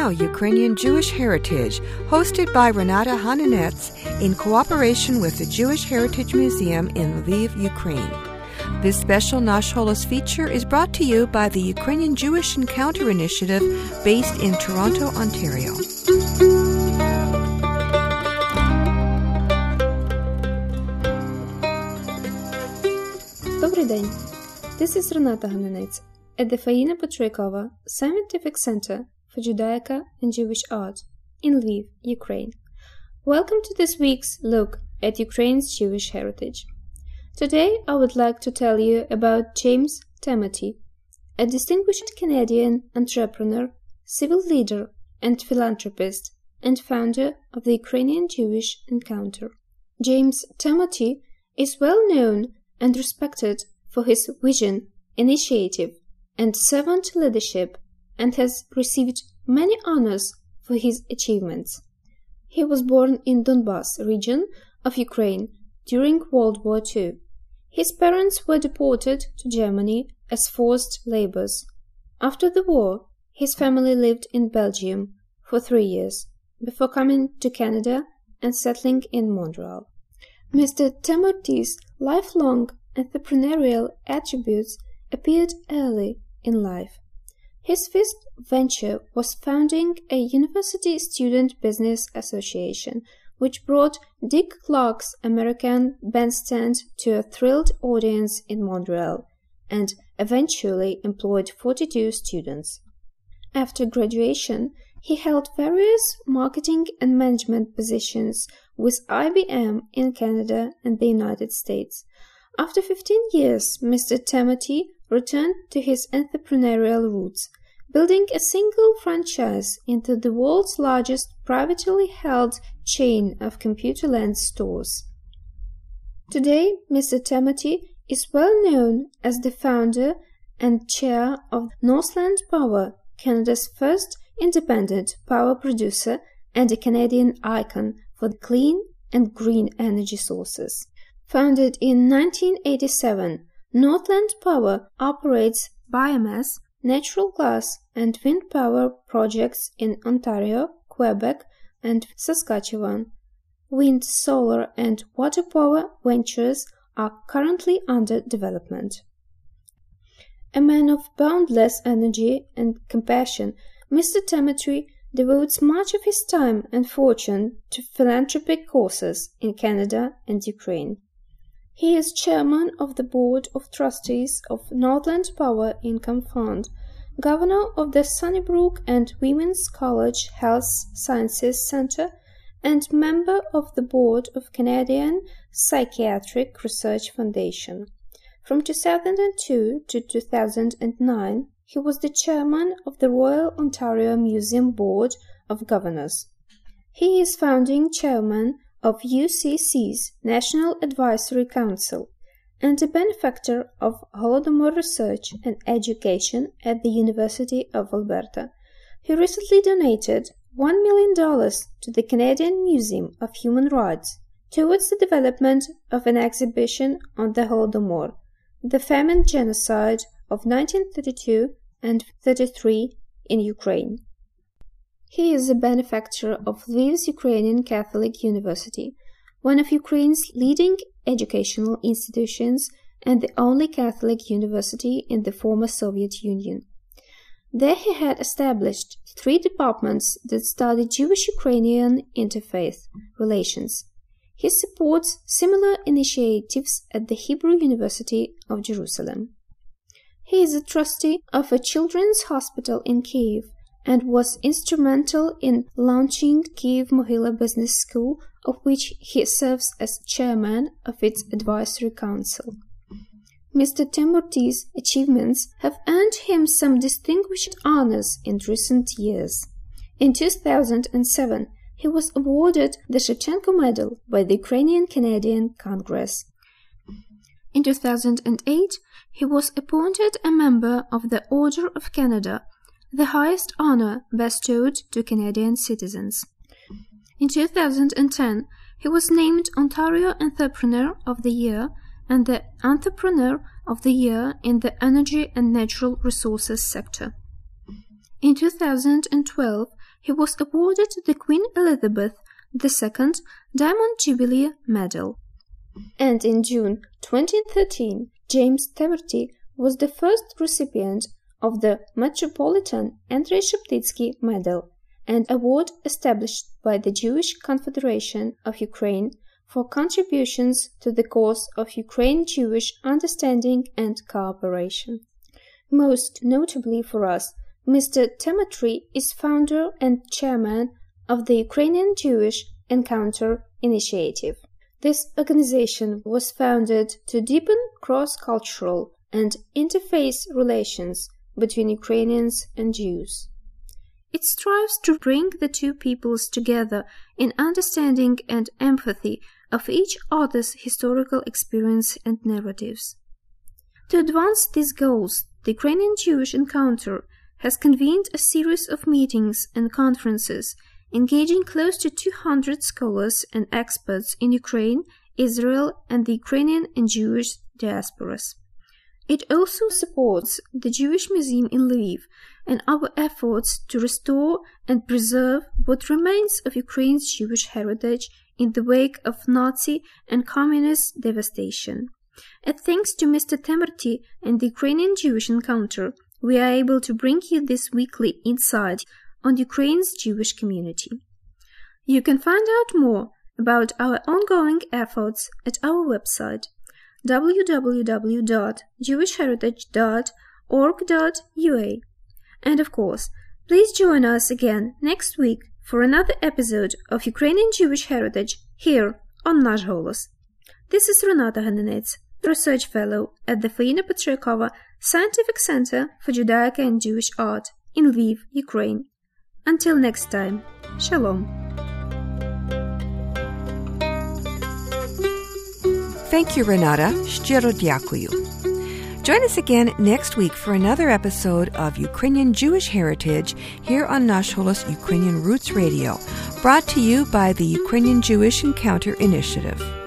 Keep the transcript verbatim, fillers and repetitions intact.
now Ukrainian Jewish Heritage, hosted by Renata Hananets in cooperation with the Jewish Heritage Museum in Lviv, Ukraine. This special Nash Holos feature is brought to you by the Ukrainian Jewish Encounter Initiative based in Toronto, Ontario. Добрий день! This is Renata Hananets at the Faina Petrikova Scientific Center for Judaica and Jewish Art in Lviv, Ukraine. Welcome to this week's look at Ukraine's Jewish heritage. Today I would like to tell you about James Timothy, a distinguished Canadian entrepreneur, civil leader, and philanthropist, and founder of the Ukrainian Jewish Encounter. James Timothy is well known and respected for his vision, initiative, and servant leadership, and has received many honors for his achievements. He was born in Donbas region of Ukraine during World War Two. His parents were deported to Germany as forced laborers. After the war, his family lived in Belgium for three years, before coming to Canada and settling in Montreal. Mister Timothy's lifelong entrepreneurial attributes appeared early in life. His first venture was founding a university student business association, which brought Dick Clark's American Bandstand to a thrilled audience in Montreal, and eventually employed forty-two students. After graduation, he held various marketing and management positions with I B M in Canada and the United States. After fifteen years, Mister Timothy returned to his entrepreneurial roots, building a single franchise into the world's largest privately held chain of Computerland stores. Today, Mister Timothy is well known as the founder and chair of Northland Power, Canada's first independent power producer and a Canadian icon for clean and green energy sources. Founded in nineteen eighty-seven, Northland Power operates biomass, natural gas, and wind power projects in Ontario, Quebec, and Saskatchewan. Wind, solar, and water power ventures are currently under development. A man of boundless energy and compassion, Mister Timothy devotes much of his time and fortune to philanthropic causes in Canada and Ukraine. He is chairman of the Board of Trustees of Northland Power Income Fund, governor of the Sunnybrook and Women's College Health Sciences Center, and member of the board of Canadian Psychiatric Research Foundation. From two thousand two to two thousand nine, he was the chairman of the Royal Ontario Museum Board of Governors. He is founding chairman of U C C's National Advisory Council and a benefactor of Holodomor research and education at the University of Alberta. He recently donated one million dollars to the Canadian Museum of Human Rights towards the development of an exhibition on the Holodomor, the famine genocide of nineteen thirty-two and thirty-three in Ukraine. He is a benefactor of Lviv's Ukrainian Catholic University, one of Ukraine's leading educational institutions and the only Catholic university in the former Soviet Union. There he had established three departments that study Jewish-Ukrainian interfaith relations. He supports similar initiatives at the Hebrew University of Jerusalem. He is a trustee of a children's hospital in Kyiv and was instrumental in launching Kyiv Mohila Business School, of which he serves as chairman of its advisory council. Mister Timothy's achievements have earned him some distinguished honors in recent years. In two thousand seven, he was awarded the Shevchenko Medal by the Ukrainian Canadian Congress. In two thousand eight, he was appointed a member of the Order of Canada, the highest honor bestowed to Canadian citizens. In two thousand ten, he was named Ontario Entrepreneur of the Year and the Entrepreneur of the Year in the Energy and Natural Resources sector. In two thousand twelve, he was awarded the Queen Elizabeth the Second Diamond Jubilee Medal. And in June twenty thirteen, James Temerty was the first recipient of the Metropolitan Andrei Sheptytsky Medal, an award established by the Jewish Confederation of Ukraine for contributions to the cause of Ukraine-Jewish understanding and cooperation. Most notably for us, Mister Temerty is founder and chairman of the Ukrainian Jewish Encounter Initiative. This organization was founded to deepen cross-cultural and interfaith relations between Ukrainians and Jews. It strives to bring the two peoples together in understanding and empathy of each other's historical experience and narratives. To advance these goals, the Ukrainian Jewish Encounter has convened a series of meetings and conferences engaging close to two hundred scholars and experts in Ukraine, Israel, and the Ukrainian and Jewish diasporas. It also supports the Jewish Museum in Lviv and our efforts to restore and preserve what remains of Ukraine's Jewish heritage in the wake of Nazi and Communist devastation. And thanks to Mister Temerty and the Ukrainian Jewish Encounter, we are able to bring you this weekly insight on Ukraine's Jewish community. You can find out more about our ongoing efforts at our website w w w dot jewish heritage dot org dot u a. And of course, please join us again next week for another episode of Ukrainian Jewish Heritage here on Nash Golos. This is Renata Hananets, Research Fellow at the Faina Petryakova Scientific Center for Judaica and Jewish Art in Lviv, Ukraine. Until next time, Shalom. Thank you, Renata. Щиро дякую. Join us again next week for another episode of Ukrainian Jewish Heritage here on Nash Golos Ukrainian Roots Radio, brought to you by the Ukrainian Jewish Encounter Initiative.